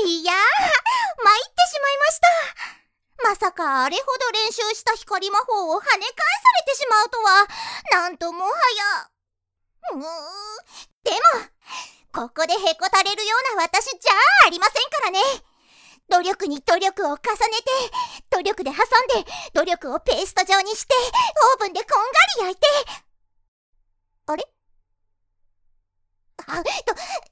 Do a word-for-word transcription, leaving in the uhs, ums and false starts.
いやー、参ってしまいました。まさかあれほど練習した光魔法を跳ね返されてしまうとは、なんともはや。うーん、でもここでへこたれるような私じゃありませんからね。努力に努力を重ねて、努力で挟んで、努力をペースト状にして、オーブンでこんがり焼いて。あれあ、ど、